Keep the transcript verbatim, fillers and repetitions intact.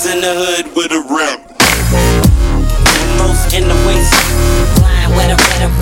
in the hood with a rep. Most in the waist, flying with a red